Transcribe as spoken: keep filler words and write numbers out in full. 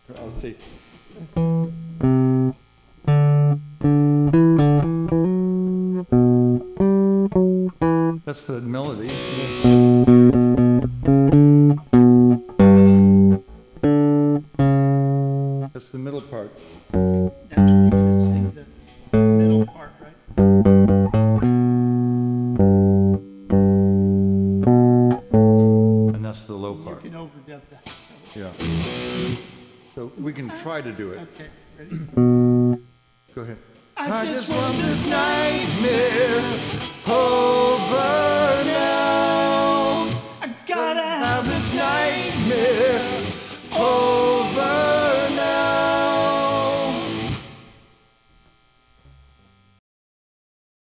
I'll see. That's the melody. That's the middle part. That's when you're gonna sing the middle part, right? And that's the low You part. can overdub that. So. Yeah. So we can try to do it. Okay, ready? Go ahead. I, I just want this nightmare. Oh.